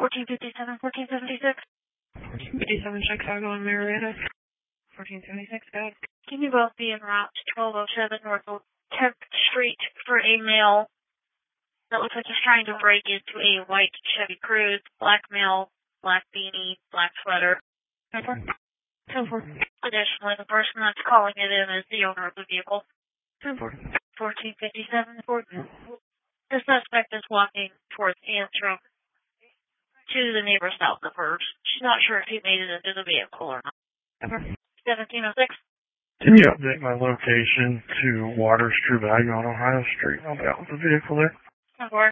1457, 1476. 1457 Chicago and Marietta. 1476, go ahead. Can you both be en route to 1207 North 10th Street for a male that looks like he's trying to break into a white Chevy Cruze, black male, black beanie, black sweater. 10-4. 10-4. Additionally, the person that's calling it in is the owner of the vehicle. 10-4. 1457, the suspect is walking towards Antrim to the neighbor south of hers. She's not sure if he made it into the vehicle or not. 1706. Can you update my location to Waters True Value on Ohio Street? I'll be out with the vehicle there. 10-4.